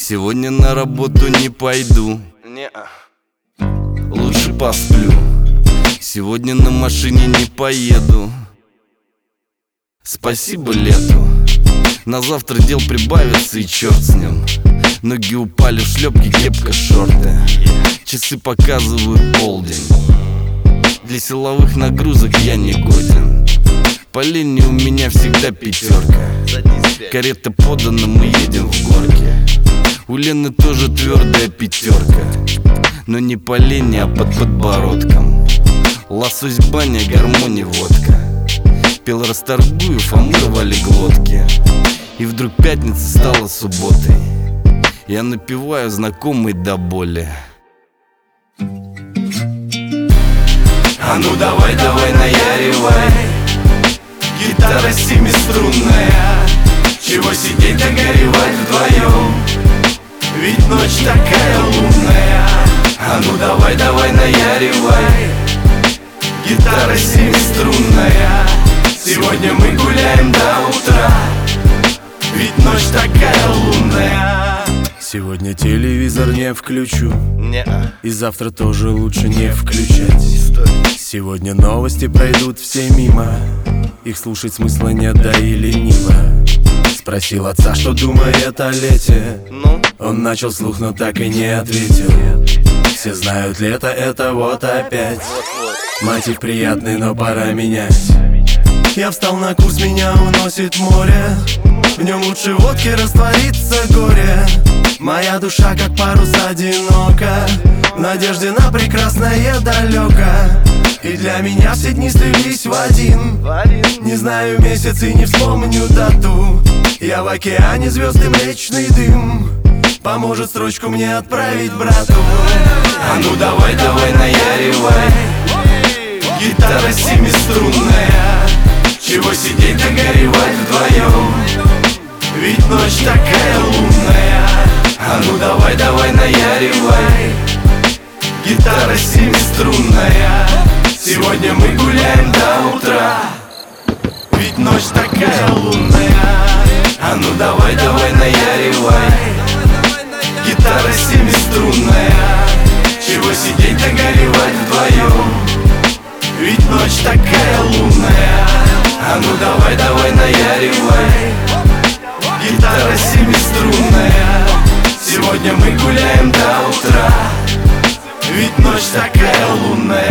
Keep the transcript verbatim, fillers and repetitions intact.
Сегодня на работу не пойду, лучше посплю. Сегодня на машине не поеду. Спасибо лету. На завтра дел прибавится и черт с ним. Ноги упали в шлепки, кепка, шорты. Часы показывают полдень. Для силовых нагрузок я не годен. По линии у меня всегда пятерка. Карета подана, мы едем в горке. У Лены тоже твердая пятерка, но не по линии, а под подбородком. Лосось, баня, гармония, водка. Пел Расторгуев, а мы рвали глотки. И вдруг пятница стала субботой. Я напеваю знакомый до боли. А ну давай, давай, наяривай. Гитара семиструнная. Чего сидеть да горевать вдвоем? Ведь ночь такая лунная. А ну давай, давай, наяривай. Гитара семиструнная. Сегодня мы гуляем до утра. Ведь ночь такая лунная. Сегодня телевизор не включу. Не-а. И завтра тоже лучше не включать. Сегодня новости пройдут все мимо. Их слушать смысла нет, да и лениво. Спросил отца, что думает о лете. Ну? Он начал слух, но так и не ответил. Все знают, лето это вот опять. Мотив приятный, но пора менять. Я встал на курс, меня уносит море. В нем лучше водки растворится горе. Моя душа как парус одинока, в надежде на прекрасное далеко. И для меня все дни слились в один. Не знаю месяц и не вспомню дату. Я в океане звезд и млечный дым. Поможет строчку мне отправить брату. А ну давай, давай, наяривай. Гитара семиструнная. Чего сидеть да горевать вдвоем? Ведь ночь такая лунная. А ну давай, давай, наяривай. Гитара семиструнная. Сегодня мы гуляем до утра. Ведь ночь такая лунная. А ну давай, давай, наяривай. Гитара семиструнная. Чего сидеть да горевать вдвоем? Ведь ночь такая лунная. А ну давай, давай, наяривай. Гитара семиструнная. Сегодня мы гуляем до утра. Ведь ночь такая лунная.